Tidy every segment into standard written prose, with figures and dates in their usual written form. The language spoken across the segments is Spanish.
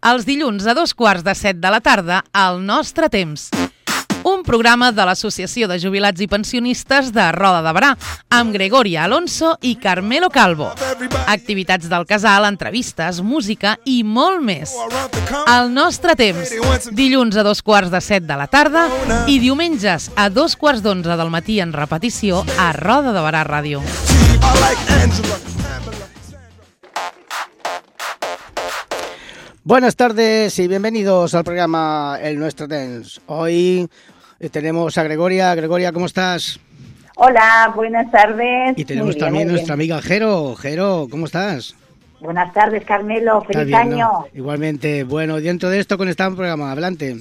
Els dilluns a 2:15 de la tarda, al nostre temps. Un programa de l'Associació de Jubilats i Pensionistes de Roda de Berà, amb Gregoria Alonso i Carmelo Calvo. Activitats del casal, entrevistes, música i molt més. Al nostre temps, dilluns a 2:15 de la tarda i diumenges a 2:15 del matí en repetició a Roda de Berà Ràdio. Buenas tardes y bienvenidos al programa El Nuestro Temps. Hoy tenemos a Gregoria. Gregoria, ¿cómo estás? Hola, buenas tardes. Y tenemos también nuestra amiga Jero. Jero, ¿cómo estás? Buenas tardes, Carmelo. Feliz bien, año. ¿no? Igualmente. Bueno, dentro de esto conectamos un programa. Adelante.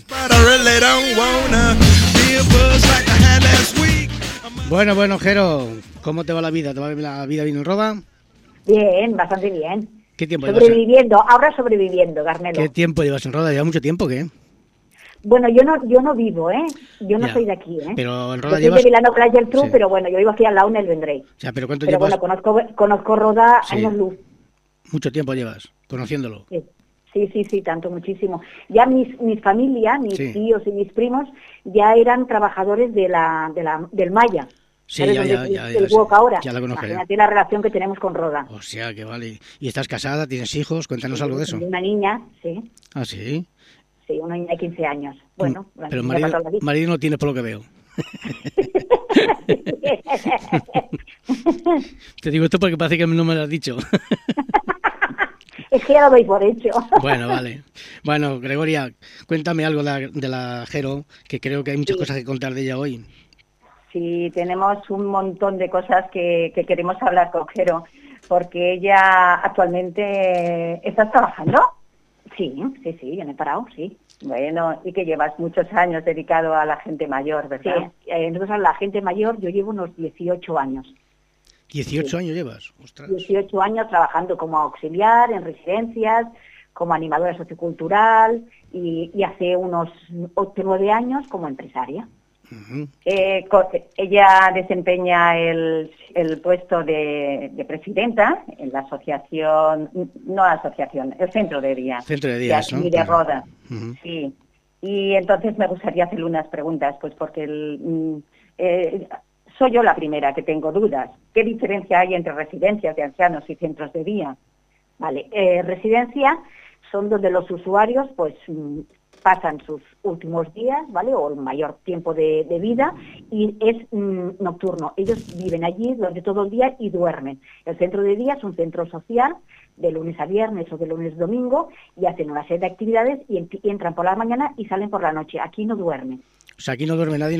Bueno, Jero, ¿cómo te va la vida? ¿Te va la vida bien en Roda? Bien, bastante bien. ¿Qué tiempo sobreviviendo, ahora sobreviviendo, Carmelo. ¿Qué tiempo llevas en Roda? ¿Lleva mucho tiempo, qué? Bueno, yo no vivo, ¿eh? Yo no soy de aquí, ¿eh? Pero en Roda yo soy de Vilano Playa del Tru, sí. Pero bueno, yo vivo aquí al lado en el Vendrell. O sea, ¿pero cuánto pero llevas? Bueno, conozco Roda Sí. años luz. Mucho tiempo llevas conociéndolo. Sí, tanto, muchísimo. Ya mis familia, mis tíos y mis primos ya eran trabajadores del Maya. Sí, el Wok ahora. Ya la conozco. Imagínate la relación que tenemos con Roda. O sea, que vale. ¿Y estás casada? ¿Tienes hijos? Cuéntanos algo de eso. Una niña, sí. ¿Ah, sí? Sí, una niña de 15 años. Bueno, pero marido no tiene por lo que veo. Te digo esto porque parece que no me lo has dicho. Es que ya lo doy por hecho. Bueno, vale. Bueno, Gregoria, cuéntame algo de la Jero, que creo que hay muchas cosas que contar de ella hoy. Sí, tenemos un montón de cosas que queremos hablar con Jero, porque ella actualmente está trabajando. Sí, yo no he parado, sí. Bueno, y que llevas muchos años dedicado a la gente mayor, ¿verdad? Sí, nosotros a la gente mayor yo llevo unos 18 años. ¿18 años llevas? Ostras. 18 años trabajando como auxiliar en residencias, como animadora sociocultural y hace unos 8 o 9 años como empresaria. Uh-huh. Ella desempeña el puesto de presidenta en la asociación, el centro de día. Centro de días, ¿no? De Roda. Uh-huh. Sí. Y entonces me gustaría hacerle unas preguntas, pues porque soy yo la primera que tengo dudas. ¿Qué diferencia hay entre residencias de ancianos y centros de día? Vale, residencia son donde los usuarios, pues pasan sus últimos días, ¿vale? O el mayor tiempo de vida y es nocturno. Ellos viven allí durante todo el día y duermen. El centro de día es un centro social de lunes a viernes o de lunes a domingo y hacen una serie de actividades y entran por la mañana y salen por la noche. Aquí no duermen. O sea, aquí no duerme nadie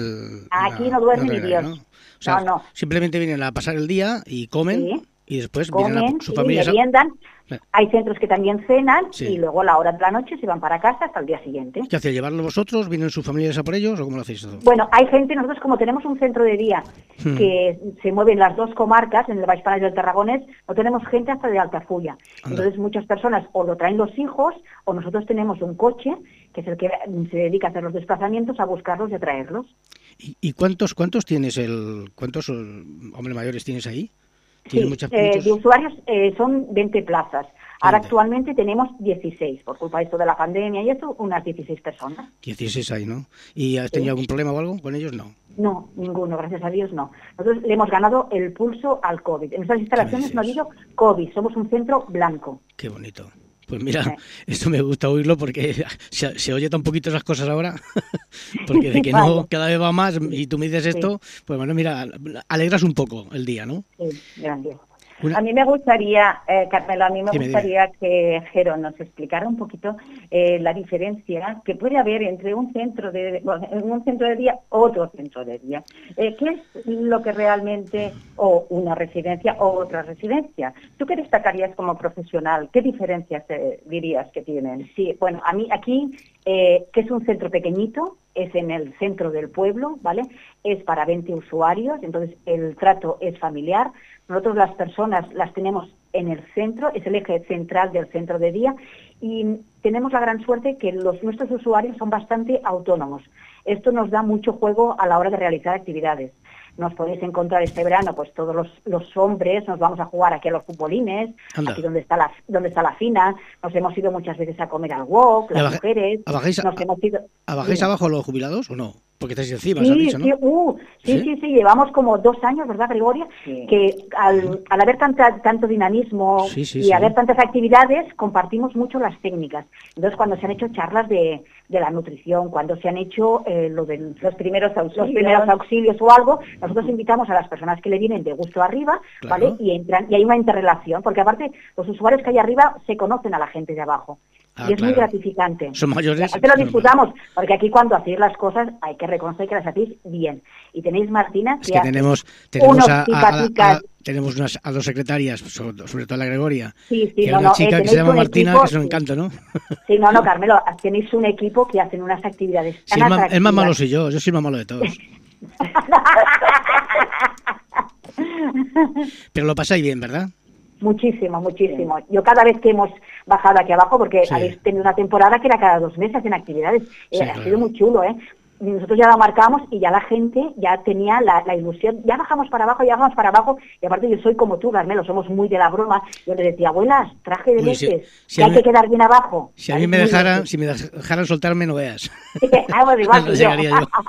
aquí no duerme ni Dios. ¿no? O sea, no. Simplemente vienen a pasar el día y comen. Sí. Y después comen, vienen a su familia. Meriendan. Hay centros que también cenan sí. Y luego a la hora de la noche se van para casa hasta el día siguiente. ¿Qué hacéis? ¿Llevarlo vosotros? ¿Vienen sus familias a por ellos o cómo lo hacéis todo? Bueno, hay gente, nosotros como tenemos un centro de día que se mueve en las dos comarcas, en el Baix Penedès y el Tarragonés, no tenemos gente hasta de Altafulla. Entonces muchas personas o lo traen los hijos o nosotros tenemos un coche que es el que se dedica a hacer los desplazamientos, a buscarlos y a traerlos. ¿Y cuántos tienes cuántos hombres mayores tienes ahí? Sí, de usuarios son 20 plazas. Ahora actualmente tenemos 16, por culpa de esto de la pandemia y eso, unas 16 personas. 16 hay, ¿no? ¿Y has tenido algún problema o algo con ellos? No. No, ninguno, gracias a Dios no. Nosotros le hemos ganado el pulso al COVID. En nuestras instalaciones no ha habido COVID, somos un centro blanco. Qué bonito. Pues mira, esto me gusta oírlo porque se oye tan poquito esas cosas ahora, porque de que no cada vez va más y tú me dices esto, pues bueno, mira, alegras un poco el día, ¿no? Sí, grande. A mí me gustaría, Carmelo, gustaría que Jero nos explicara un poquito la diferencia que puede haber entre un centro de día u otro centro de día. ¿Qué es lo que realmente, o una residencia o otra residencia? ¿Tú qué destacarías como profesional? ¿Qué diferencias dirías que tienen? Sí, bueno, a mí aquí, que es un centro pequeñito, es en el centro del pueblo, ¿vale? Es para 20 usuarios, entonces el trato es familiar. Nosotros las personas las tenemos en el centro, es el eje central del centro de día y tenemos la gran suerte que nuestros usuarios son bastante autónomos. Esto nos da mucho juego a la hora de realizar actividades. nos podéis encontrar este verano, pues todos los hombres nos vamos a jugar aquí a los futbolines, aquí donde está la Fina, nos hemos ido muchas veces a comer al wok, las mujeres. ¿Bajáis abajo los jubilados o no? Porque estáis encima, has dicho, ¿no? Sí, llevamos como 2 años, ¿verdad, Gregoria? Sí. Que al haber tanto dinamismo y haber tantas actividades, compartimos mucho las técnicas. Entonces, cuando se han hecho charlas de la nutrición, cuando se han hecho los primeros auxilios o algo, nosotros invitamos a las personas que le vienen de gusto arriba, ¿vale? Y entran, y hay una interrelación, porque aparte los usuarios que hay arriba se conocen a la gente de abajo. Y es muy gratificante. Son mayores. Te lo disfrutamos, porque aquí cuando hacéis las cosas hay que reconocer que las hacéis bien. Y tenéis, Martina, que tenemos a 2 secretarias, sobre todo la Gregoria, que una chica que se llama Martina, que es un encanto, ¿no? Sí, Carmelo, tenéis un equipo que hacen unas actividades tan atractivas. El más malo soy yo soy el más malo de todos. Pero lo pasáis bien, ¿verdad? Muchísimo. Yo cada vez que hemos bajado aquí abajo, porque habéis tenido una temporada que era cada 2 meses en actividades, ha sido muy chulo, ¿eh? Nosotros ya lo marcamos y ya la gente ya tenía la ilusión, ya bajamos para abajo, y aparte yo soy como tú, Carmelo, somos muy de la broma. Yo les decía, abuelas, traje de leches, que hay que quedar bien abajo. Si a mí me dejaran soltarme, no veas. Bueno, igual que yo.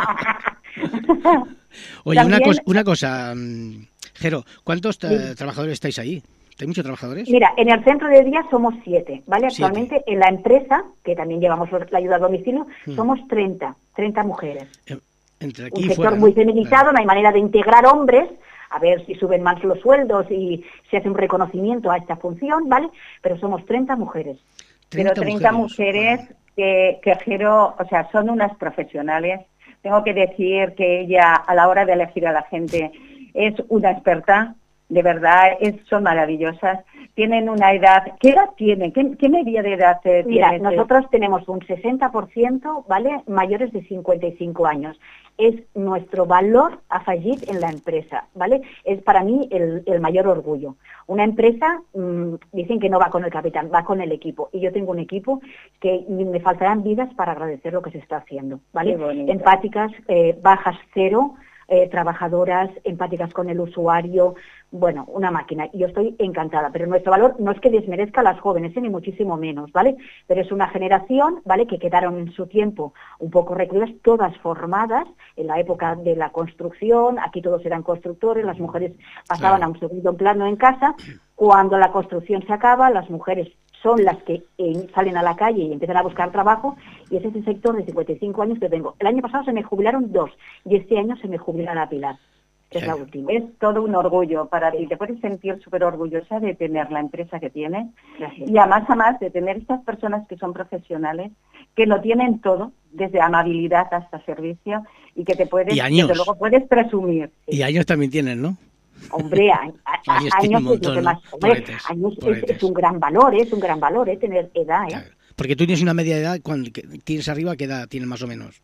Oye, una cosa, Jero, ¿cuántos trabajadores estáis ahí? ¿Hay muchos trabajadores? Mira, en el centro de día somos 7, ¿vale? Actualmente en la empresa, que también llevamos la ayuda a domicilio, somos 30 mujeres. Entre aquí un sector fuera, muy feminizado, no hay manera de integrar hombres, a ver si suben más los sueldos y se hace un reconocimiento a esta función, ¿vale? Pero somos 30 mujeres. 30 mujeres que Jero, o sea, son unas profesionales. Tengo que decir que ella, a la hora de elegir a la gente, es una experta. De verdad, son maravillosas. Tienen una edad... ¿Qué edad tienen? ¿Qué medida de edad tienen? Mira, nosotros tenemos un 60%, ¿vale? Mayores de 55 años. Es nuestro valor afegit en la empresa, ¿vale? Es para mí el mayor orgullo. Una empresa, dicen que no va con el capitán, va con el equipo. Y yo tengo un equipo que me faltarán vidas para agradecer lo que se está haciendo, ¿vale? Empáticas, bajas cero, trabajadoras, empáticas con el usuario, bueno, una máquina. Y yo estoy encantada, pero nuestro valor no es que desmerezca a las jóvenes, ni muchísimo menos, ¿vale? Pero es una generación, ¿vale?, que quedaron en su tiempo un poco recluidas, todas formadas en la época de la construcción. Aquí todos eran constructores, las mujeres pasaban a un segundo plano en casa. Cuando la construcción se acaba, las mujeres son las que salen a la calle y empiezan a buscar trabajo, y es ese sector de 55 años que tengo. El año pasado se me jubilaron 2 y este año se me jubilará Pilar, que es la última. Es todo un orgullo para ti. Te puedes sentir súper orgullosa de tener la empresa que tienes. Gracias. Y además de tener estas personas que son profesionales, que lo tienen todo, desde amabilidad hasta servicio, y que te puedes, desde luego puedes presumir. Y años también tienen, ¿no? Hombre, años es lo que más. Hombre, años es un gran valor, tener edad, ¿eh? Claro. Porque tú tienes una media de edad, cuando tienes arriba, ¿qué edad tienes más o menos?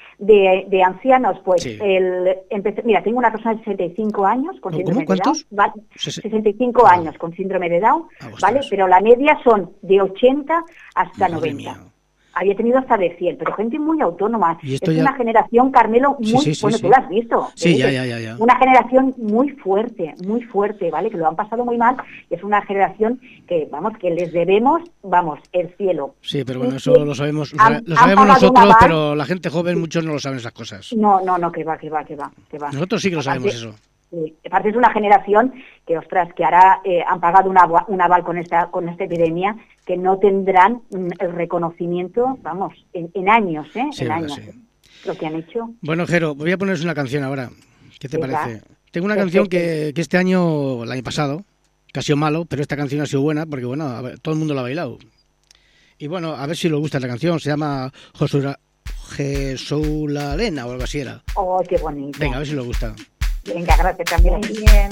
De ancianos, pues, sí. Mira, tengo una persona de 65 años con síndrome de Down. ¿Vale? 65 años con síndrome de Down, ¿vale? Pero la media son de 80 hasta 90. Mía. Había tenido hasta de 100, pero gente muy autónoma. Es una generación, Carmelo, muy... Bueno, tú la has visto. Sí, ya. Una generación muy fuerte, ¿vale? Que lo han pasado muy mal. Es una generación que, que les debemos, el cielo. Sí, pero bueno, eso lo sabemos nosotros, pero la gente joven, muchos no lo saben esas cosas. No, que va. Nosotros sí que lo sabemos eso. Aparte es una generación que, que ahora han pagado un aval con esta epidemia, que no tendrán el reconocimiento, en años, Sí, en años, lo que han hecho. Bueno, Jero, voy a poneros una canción ahora. ¿Qué te parece? Tengo una canción que este año, el año pasado, que ha sido malo, pero esta canción ha sido buena, porque todo el mundo la ha bailado. Y bueno, a ver si os gusta la canción. Se llama Jesulalena o algo así era. Oh, qué bonito. Venga, a ver si os gusta. Venga, gracias también. Muy bien.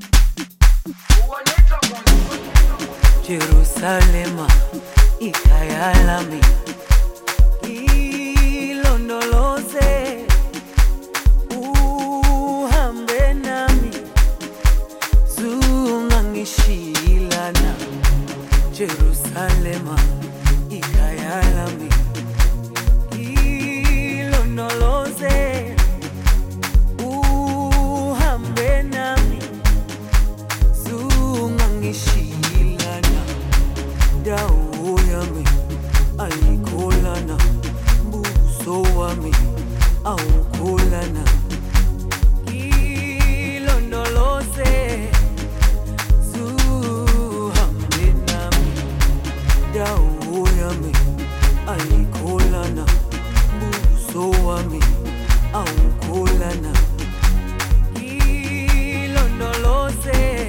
Jerusalema, Ikaya. ikayalami ilondoloze uhambe nami zungangishilana Jerusalema ikayalami ilondoloze uhambe nami zungangishilana dawo yami ayikholana buso wami awukholana ilondoloze zuhambe nami dawo yami ayikholana buso wami awukholana ilondoloze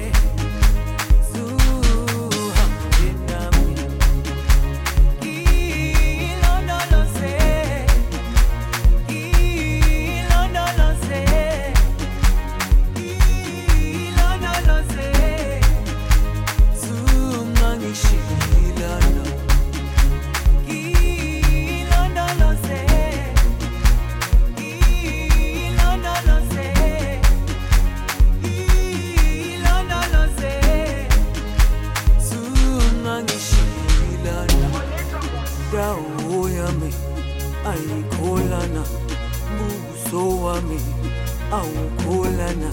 dawo yami ayikholana buso wami awukholana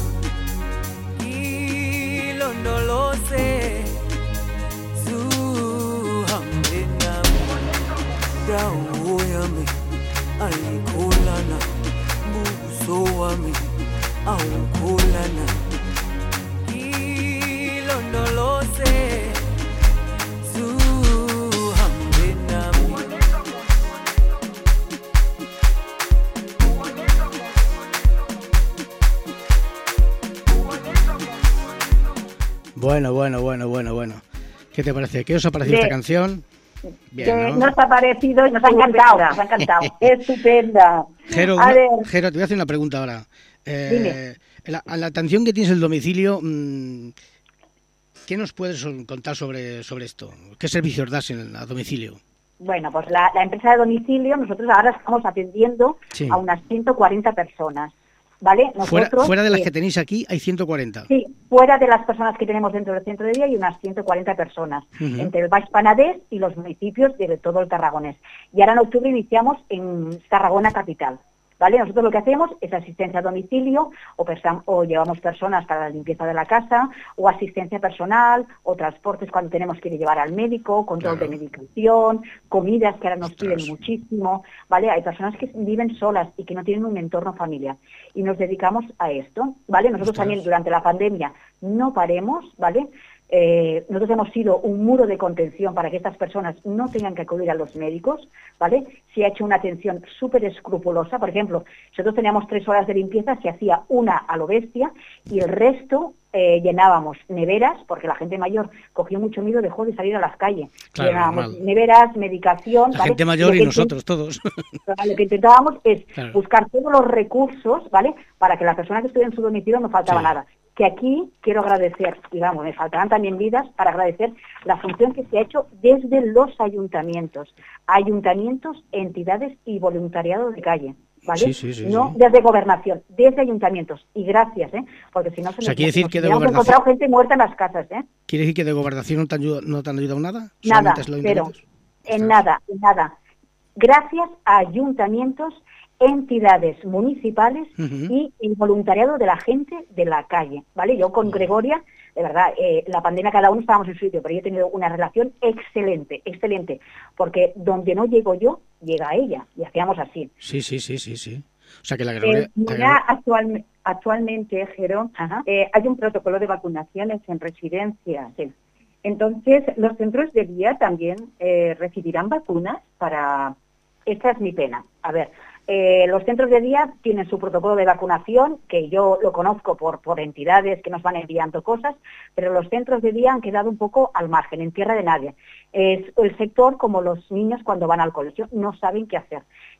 ilondoloze zuhambe nami dawo yami ayikholana buso wami awukholana ilondoloze Bueno. ¿Qué te parece? ¿Qué os ha parecido esta canción? Bien, ¿no? Nos ha parecido y nos ha encantado. Estupenda. Jero, te voy a hacer una pregunta ahora. La atención que tienes el domicilio, ¿qué nos puedes contar sobre esto? ¿Qué servicios das a domicilio? Bueno, pues la empresa de domicilio, nosotros ahora estamos atendiendo a unas 140 personas. ¿Vale? Nosotros, fuera de las que tenéis aquí, hay 140. Sí, fuera de las personas que tenemos dentro del centro de día hay unas 140 personas, entre el Baix Penedès y los municipios de todo el Tarragonés. Y ahora en octubre iniciamos en Tarragona capital. ¿Vale? Nosotros lo que hacemos es asistencia a domicilio o llevamos personas para la limpieza de la casa o asistencia personal o transportes cuando tenemos que ir a llevar al médico, control de medicación, comidas que ahora nos piden muchísimo, ¿vale? Hay personas que viven solas y que no tienen un entorno familiar y nos dedicamos a esto, ¿vale? Nosotros también durante la pandemia no paremos, ¿vale? Nosotros hemos sido un muro de contención para que estas personas no tengan que acudir a los médicos, ¿vale? Se ha hecho una atención súper escrupulosa. Por ejemplo, nosotros teníamos 3 horas de limpieza, se hacía una a lo bestia y el resto llenábamos neveras, porque la gente mayor cogió mucho miedo, dejó de salir a las calles. Claro, llenábamos neveras, medicación... La gente mayor y nosotros todos. Lo que intentábamos es buscar todos los recursos, ¿vale? Para que la persona que estuviera en su domicilio no faltaba nada. Que aquí quiero agradecer, digamos, me faltarán también vidas para agradecer la función que se ha hecho desde los ayuntamientos, entidades y voluntariado de calle, ¿vale? No desde gobernación, desde ayuntamientos. Y gracias, porque si no se nos hemos encontrado gente muerta en las casas, ¿Quiere decir que de gobernación no te han ayudado nada? Nada, pero en nada. Gracias a ayuntamientos, entidades municipales y el voluntariado de la gente de la calle, ¿vale? Yo con Gregoria, de verdad, la pandemia cada uno estábamos en su sitio, pero yo he tenido una relación excelente, porque donde no llego yo, llega ella, y hacíamos así. Sí. O sea que la Gregoria... Actualmente, Jero, hay un protocolo de vacunaciones en residencias. Sí. Entonces, los centros de día también recibirán vacunas para... Esta es mi pena. A ver, los centros de día tienen su protocolo de vacunación, que yo lo conozco por entidades que nos van enviando cosas, pero los centros de día han quedado un poco al margen, en tierra de nadie. Es el sector como los niños cuando van al colegio, no saben qué hacer.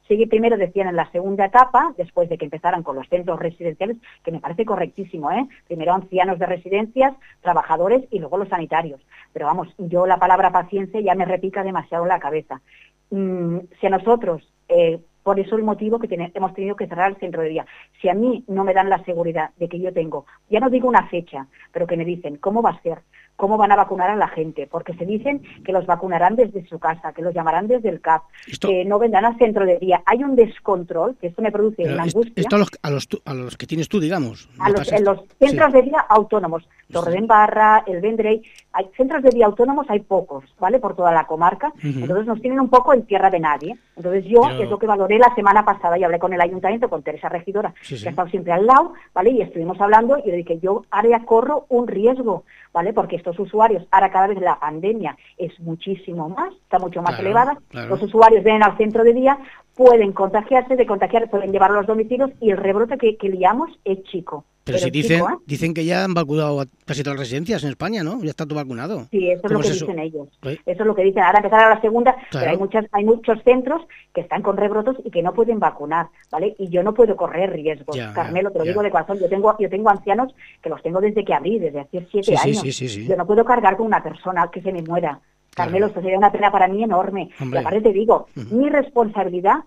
Sí, primero decían en la segunda etapa, después de que empezaran con los centros residenciales, que me parece correctísimo, primero ancianos de residencias, trabajadores y luego los sanitarios. Pero vamos, yo la palabra paciencia ya me repica demasiado en la cabeza. Si a nosotros, por eso el motivo que hemos tenido que cerrar el centro de día, si a mí no me dan la seguridad de que yo tengo, ya no digo una fecha, pero que me dicen cómo va a ser, cómo van a vacunar a la gente, porque se dicen que los vacunarán desde su casa, que los llamarán desde el CAP, que no vendrán al centro de día. Hay un descontrol, que esto me produce una angustia. Esto a los que tienes tú, digamos. En los centros de día autónomos, Torredembarra, el Vendrell, hay centros de día autónomos, hay pocos, ¿vale? Por toda la comarca, entonces nos tienen un poco en tierra de nadie. Entonces es lo que valoré la semana pasada, y hablé con el ayuntamiento, con Teresa Regidora, que ha estado siempre al lado, ¿vale? Y estuvimos hablando, y le dije, yo ahora corro un riesgo, ¿vale? Porque estos usuarios, ahora cada vez la pandemia es muchísimo más, está mucho más elevada, los usuarios vienen al centro de día, pueden contagiarse, pueden llevar a los domicilios, y el rebrote que liamos es chico. Pero si dicen que ya han vacunado a casi todas las residencias en España, ¿no? Ya está todo vacunado. Sí, eso es lo que dicen ellos. Eso es lo que dicen. Ahora empezará la segunda, pero hay muchos centros que están con rebrotos y que no pueden vacunar, ¿vale? Y yo no puedo correr riesgos. Carmelo, te lo digo de corazón. Yo tengo ancianos que los tengo desde que abrí, desde hace 7 años. Sí. Yo no puedo cargar con una persona que se me muera. Carmelo, esto sería una pena para mí enorme. Hombre. Y aparte te digo, mi responsabilidad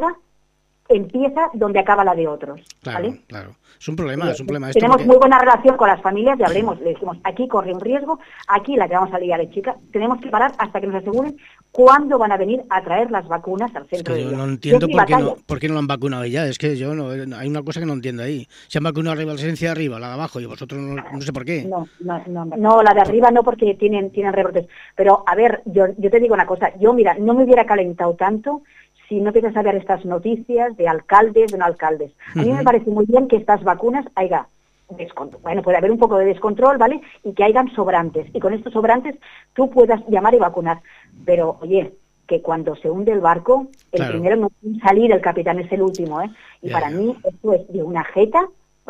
empieza donde acaba la de otros, ¿vale? Claro. Es un problema. Tenemos muy buena relación con las familias y le decimos, aquí corre un riesgo, aquí la que vamos a liar es chica, tenemos que parar hasta que nos aseguren cuándo van a venir a traer las vacunas al centro de día. Yo no entiendo por qué no lo han vacunado ya, es que hay una cosa que no entiendo ahí. Se han vacunado arriba la residencia de arriba, la de abajo, y vosotros no sé por qué. No, la de arriba no, porque tienen rebrotes. Pero, a ver, yo te digo una cosa, mira, no me hubiera calentado tanto si no empiezas a ver estas noticias de alcaldes, de no alcaldes. A mí me parece muy bien que estas vacunas haya descontrol. Bueno, puede haber un poco de descontrol, ¿vale? Y que hayan sobrantes. Y con estos sobrantes tú puedas llamar y vacunar. Pero, oye, que cuando se hunde el barco, el primero no puede salir, el capitán es el último, ¿eh? Y para mí esto es de una jeta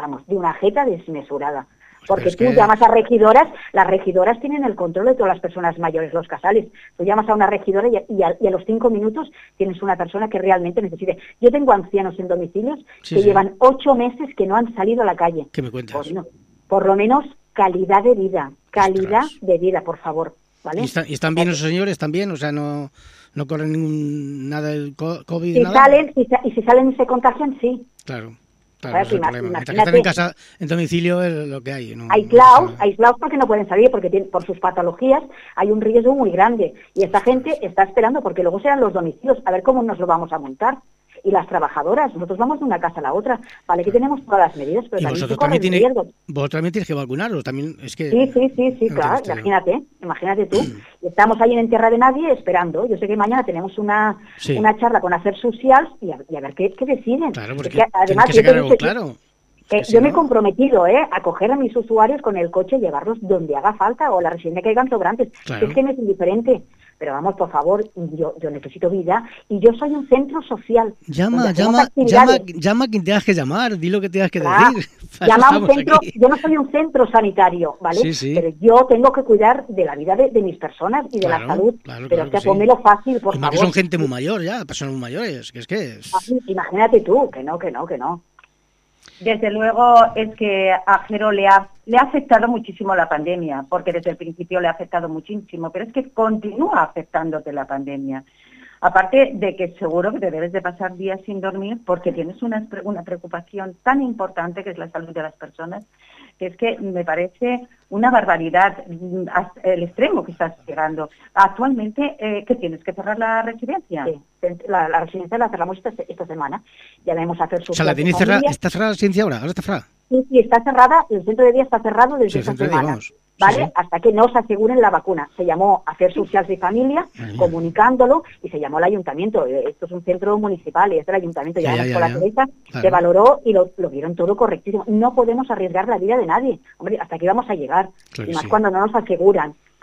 desmesurada. Porque tú llamas a regidoras, las regidoras tienen el control de todas las personas mayores, los casales. Tú llamas a una regidora y a los 5 minutos tienes una persona que realmente necesite. Yo tengo ancianos en domicilios que llevan 8 meses que no han salido a la calle. ¿Qué me cuentas? Por lo menos calidad de vida, por favor, ¿vale? ¿Y están bien esos señores? ¿Están bien? O sea, no corren nada del COVID, si nada. Si salen y se contagian, sí. Claro, es el problema. Mientras que están en casa, en domicilio, es lo que hay. Aislados porque no pueden salir, porque por sus patologías hay un riesgo muy grande. Y esta gente está esperando, porque luego serán los domicilios, a ver cómo nos lo vamos a montar. Y las trabajadoras, nosotros vamos de una casa a la otra, vale que tenemos todas las medidas, pero vosotros también tenéis que vacunaros, también es que... Sí, claro, imagínate tú. Estamos ahí en tierra de nadie esperando. Yo sé que mañana tenemos una charla con Afers Socials y a ver qué deciden. Claro, porque además que sacar algo claro. Yo me he comprometido a coger a mis usuarios con el coche y llevarlos donde haga falta, o la residencia que hayan sobrantes. Claro. Es que me es indiferente. Pero vamos, por favor, yo necesito vida y yo soy un centro social. Llama a quien tengas que llamar, di lo que tengas que decir. Llama a un centro, yo no soy un centro sanitario, ¿vale? Sí. Pero yo tengo que cuidar de la vida de mis personas y de la salud. Pero ponmelo fácil, por favor. Que son gente muy mayor ya, personas muy mayores, Imagínate tú, que no. Desde luego es que a Jero le ha afectado muchísimo la pandemia, porque desde el principio le ha afectado muchísimo, pero es que continúa afectándote la pandemia. Aparte de que seguro que te debes de pasar días sin dormir porque tienes una preocupación tan importante que es la salud de las personas, que es que me parece una barbaridad el extremo que estás llegando. Actualmente, ¿qué tienes? ¿Que cerrar la residencia? Sí, la residencia la cerramos esta semana. Ya debemos hacer su... O sea, ¿la tenéis cerrada? ¿Está cerrada la residencia ahora? ¿Ahora está cerrada? Sí, está cerrada. El centro de día está cerrado desde esta semana. ¿Vale? Sí. Hasta que nos aseguren la vacuna. Se llamó Afers Socials y Familia, comunicándolo, y se llamó al ayuntamiento. Esto es un centro municipal y es del ayuntamiento. Llamamos con la Teresa, se valoró y lo vieron todo correctísimo. No podemos arriesgar la vida de nadie. Hombre, hasta aquí vamos a llegar. Y más cuando no nos aseguran.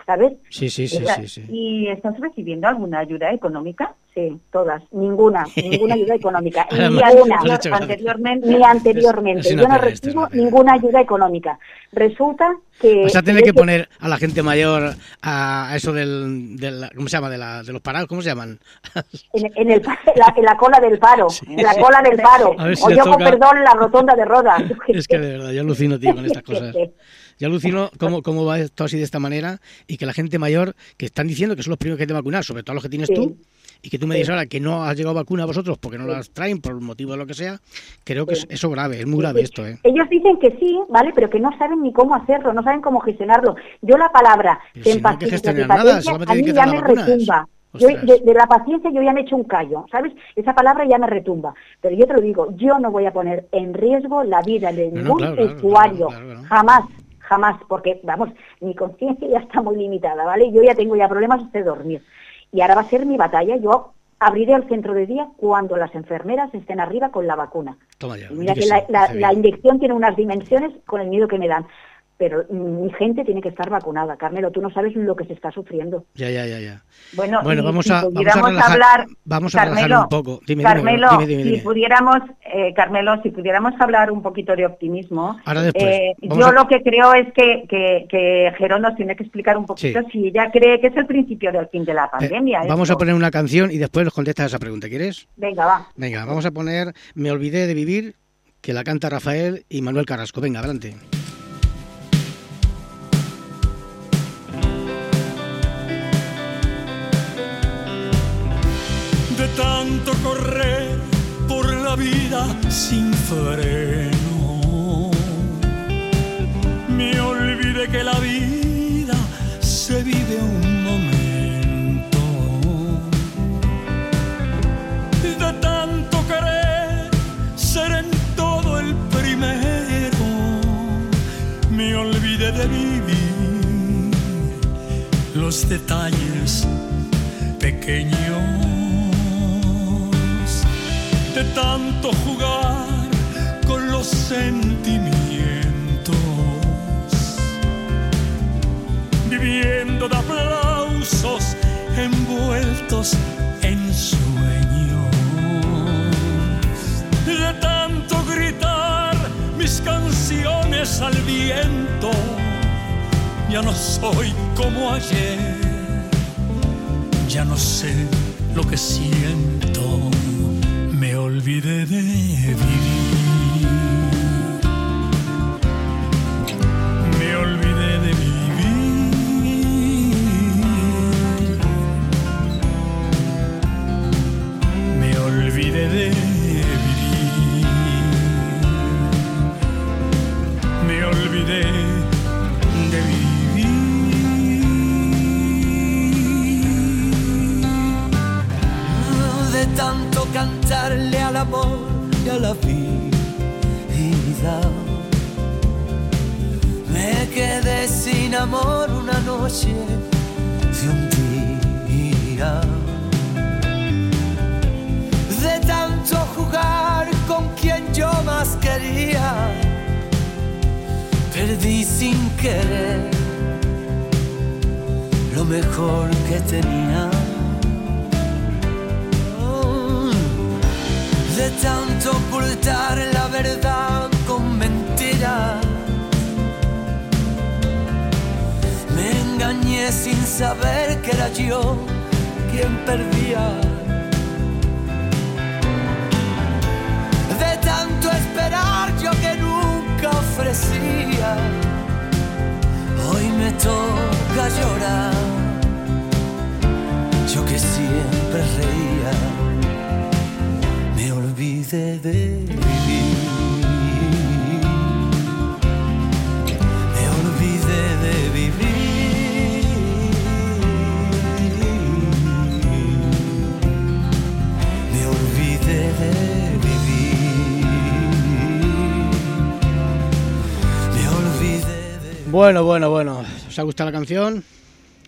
¿sabes? Sí. ¿Y estás recibiendo alguna ayuda económica? Sí, todas. Ninguna ayuda económica. Ni anteriormente. Yo no recibo ninguna ayuda económica. Resulta que... Vas a tener que poner a la gente mayor a eso ¿cómo se llama? De los parados, ¿cómo se llaman? En la cola del paro. Sí. En la cola del paro. Si o yo con perdón, la rotonda de Rodas. Es que de verdad, yo alucino, tío, con estas cosas. Yo alucino cómo va esto así de esta manera y que la gente mayor, que están diciendo que son los primeros que hay que vacunar, sobre todo los que tienes tú, y que tú me dices ahora que no has llegado vacuna a vosotros porque no las traen por motivo de lo que sea, creo que es grave, es muy grave esto. Ellos dicen que sí, ¿vale? Pero que no saben ni cómo hacerlo, no saben cómo gestionarlo. Yo la palabra empatía, a mí ya me retumba. De la paciencia yo ya me he hecho un callo, ¿sabes? Esa palabra ya me retumba. Pero yo te lo digo, yo no voy a poner en riesgo la vida de ningún usuario, jamás, porque, vamos, mi conciencia ya está muy limitada, ¿vale? Yo ya tengo problemas de dormir. Y ahora va a ser mi batalla. Yo abriré el centro de día cuando las enfermeras estén arriba con la vacuna. Toma ya, mira que la inyección tiene unas dimensiones con el miedo que me dan. Pero mi gente tiene que estar vacunada. Carmelo, tú no sabes lo que se está sufriendo. Ya. Bueno, vamos a relajar, vamos a relajar un poco. Carmelo, si pudiéramos hablar un poquito de optimismo. Ahora después. Yo lo que creo es que Jero nos tiene que explicar un poquito si ella cree que es el principio del fin de la pandemia. Vamos a poner una canción y después nos contestas esa pregunta, ¿quieres? Venga, va. Venga, vamos a poner Me olvidé de vivir, que la canta Rafael y Manuel Carrasco. Venga, adelante. De tanto correr por la vida sin freno, me olvidé que la vida se vive un momento. De tanto querer ser en todo el primero, me olvidé de vivir los detalles pequeños. De tanto jugar con los sentimientos, viviendo de aplausos envueltos en sueños. De tanto gritar mis canciones al viento, ya no soy como ayer, ya no sé lo que siento. Me olvidé de vivir, me olvidé de vivir, me olvidé de vivir, me olvidé de vivir. De tanto cantarle al amor y a la vida, me quedé sin amor una noche de un día. De tanto jugar con quien yo más quería, perdí sin querer lo mejor que tenía. De tanto ocultar la verdad con mentiras, me engañé sin saber que era yo quien perdía. De tanto esperar yo que nunca ofrecía, hoy me toca llorar, yo que siempre reía. Me olvidé de vivir, me olvidé de vivir, me olvidé de vivir, me olvidé de... Bueno. ¿Os ha gustado la canción?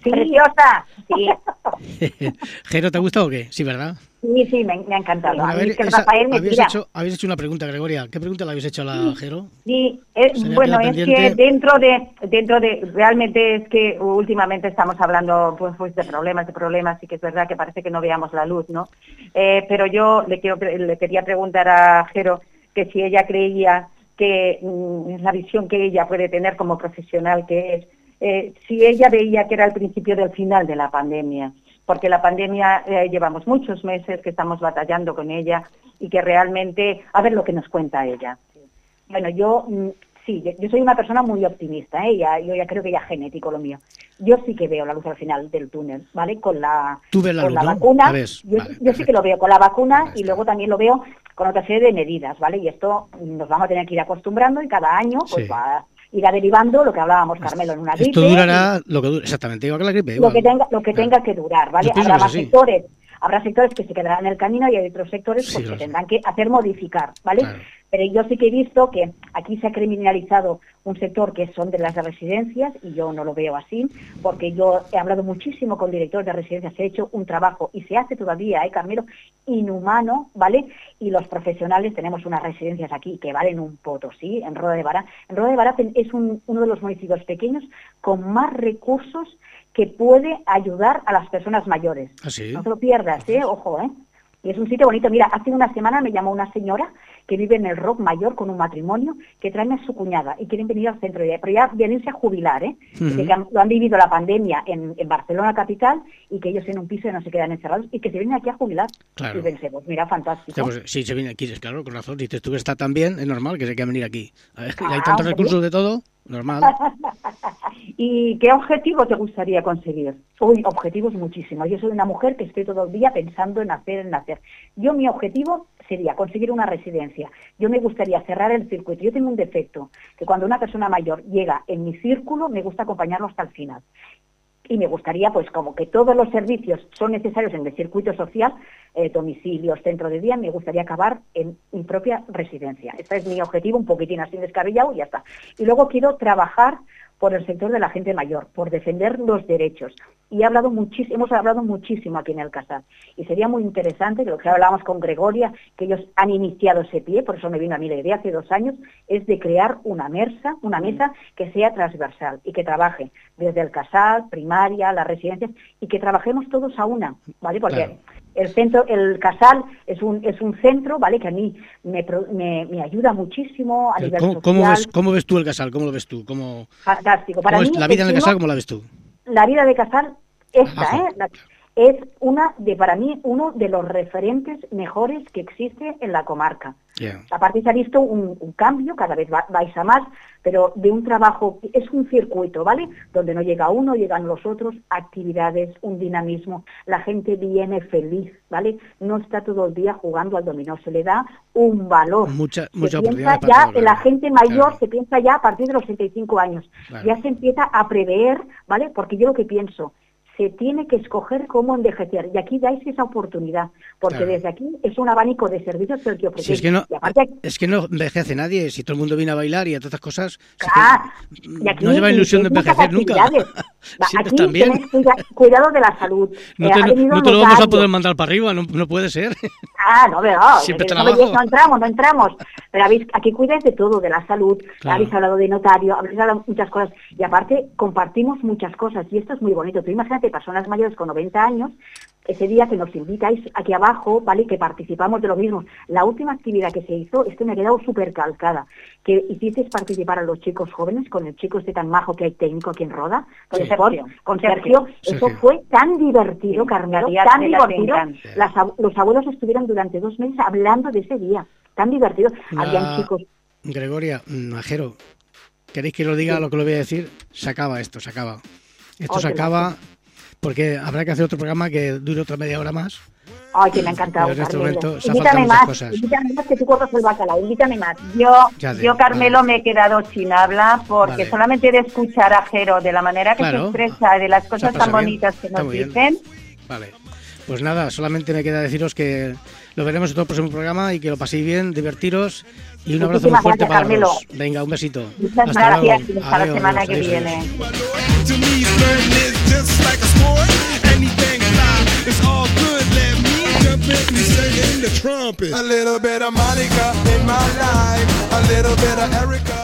Sí. Preciosa. Sí. Jero, ¿te ha gustado o qué? Sí, ¿verdad? Sí, me ha encantado. Bueno, a ver, habéis hecho una pregunta, Gregoria. ¿Qué pregunta le habéis hecho a la Jero? Sí, bueno, es que dentro de realmente es que últimamente estamos hablando pues de problemas, y que es verdad que parece que no veamos la luz, ¿no? Pero yo le quería preguntar a Jero que si ella creía que la visión que ella puede tener como profesional que es, si ella veía que era el principio del final de la pandemia, porque la pandemia llevamos muchos meses que estamos batallando con ella y que realmente, a ver lo que nos cuenta ella. Bueno, yo soy una persona muy optimista, yo ya creo que ya genético lo mío. Yo sí que veo la luz al final del túnel, ¿vale? Con la vacuna. Yo sí que lo veo con la vacuna y luego también lo veo con otra serie de medidas, ¿vale? Y esto nos vamos a tener que ir acostumbrando y cada año pues irá derivando lo que hablábamos, Carmelo, en una gripe. Esto durará lo que dure, exactamente, igual que la gripe. Igual. Lo que tenga que durar, ¿vale? Habrá sectores que se quedarán en el camino y hay otros sectores pues, que tendrán que hacer modificar, ¿vale? Claro. Pero yo sí que he visto que aquí se ha criminalizado un sector que son de las residencias y yo no lo veo así, porque yo he hablado muchísimo con directores de residencias, se ha hecho un trabajo y se hace todavía, Carmelo, inhumano, ¿vale? Y los profesionales tenemos unas residencias aquí que valen un Potosí, en Roda de Bará. En Roda de Bará es uno de los municipios pequeños con más recursos que puede ayudar a las personas mayores. ¿Ah, sí? No te lo pierdas, ojo, Y es un sitio bonito. Mira, hace una semana me llamó una señora que vive en el Roc Mayor con un matrimonio que traen a su cuñada y quieren venir al centro de día, pero ya venirse a jubilar, que lo han vivido la pandemia en Barcelona capital y que ellos en un piso no se quedan encerrados y que se vienen aquí a jubilar. Claro. Y pensemos, mira, fantástico. O sea, pues, sí, se viene aquí, claro, con razón. Dices tú que está tan bien, es normal que se quieran venir aquí. A ver, hay tantos recursos de todo, normal. ¿Y qué objetivo te gustaría conseguir? Objetivos muchísimos. Yo soy una mujer que estoy todo el día pensando en hacer. Yo mi objetivo sería conseguir una residencia. Yo me gustaría cerrar el circuito. Yo tengo un defecto, que cuando una persona mayor llega en mi círculo, me gusta acompañarlo hasta el final. Y me gustaría, pues como que todos los servicios son necesarios en el circuito social, domicilios, centro de día, me gustaría acabar en mi propia residencia. Este es mi objetivo, un poquitín así descabellado y ya está. Y luego quiero trabajar por el sector de la gente mayor, por defender los derechos. Y hemos hablado muchísimo aquí en el Casal. Y sería muy interesante, que lo que hablábamos con Gregoria, que ellos han iniciado ese pie, por eso me vino a mí la idea hace 2 años, es de crear una mesa que sea transversal y que trabaje desde el Casal, primaria, las residencias, y que trabajemos todos a una, ¿vale? Porque el Casal es un centro, ¿vale? Que a mí me ayuda muchísimo a nivel social. ¿Cómo ves tú el Casal? ¿Cómo lo ves tú? Fantástico. Para mí, la vida en el Casal, ¿cómo la ves tú? La vida de Casal, es para mí uno de los referentes mejores que existe en la comarca. Yeah. Aparte se ha visto un cambio, cada vez vais a más, pero de un trabajo, es un circuito, ¿vale? Donde no llega uno, llegan los otros, actividades, un dinamismo, la gente viene feliz, ¿vale? No está todo el día jugando al dominó, se le da un valor. Mucha oportunidad. La gente mayor se piensa ya a partir de los 65 años, ya se empieza a prever, ¿vale? Porque yo lo que pienso, se tiene que escoger cómo envejecer. Y aquí dais esa oportunidad, porque desde aquí es un abanico de servicios que ofrecéis. Si es que no envejece nadie, si todo el mundo viene a bailar y a todas estas cosas, y aquí no lleva ilusión de envejecer nunca. Aquí tenéis cuidado de la salud. No te lo vamos a poder mandar para arriba, no puede ser. Siempre está abajo. No entramos. Pero aquí cuidáis de todo, de la salud, habéis hablado de notario, habéis hablado de muchas cosas, y aparte compartimos muchas cosas, y esto es muy bonito. Tú imagínate personas mayores con 90 años, ese día que nos invitáis aquí abajo, ¿vale? Que participamos de lo mismo. La última actividad que se hizo, me ha quedado súper calcada, que hicisteis participar a los chicos jóvenes, con el chico tan majo que hay técnico aquí en Roda, con Sergio. Eso fue tan divertido, Carmelo, tan divertido. Los abuelos estuvieron durante 2 meses hablando de ese día, tan divertido. Habían chicos... Gregoria, Jero, ¿queréis que lo diga lo que lo voy a decir? Se acaba. Esto se acaba... Porque habrá que hacer otro programa que dure otra media hora más. Ay, que me ha encantado, pero en este momento invítame más, que tú cortas el bacalao, invítame más. Yo Carmelo, me he quedado sin habla, porque solamente de escuchar a Jero, de la manera que se expresa, de las cosas tan bonitas que nos dicen. Vale, pues nada, solamente me queda deciros que lo veremos en todo el próximo programa y que lo paséis bien, divertiros, y un abrazo muy fuerte para Carlos. Venga, un besito. Muchas gracias, hasta la semana que viene. like a sport. Anything fly, it's all good. Let me jump in and sing in the trumpet. A little bit of Monica in my life, a little bit of Erica.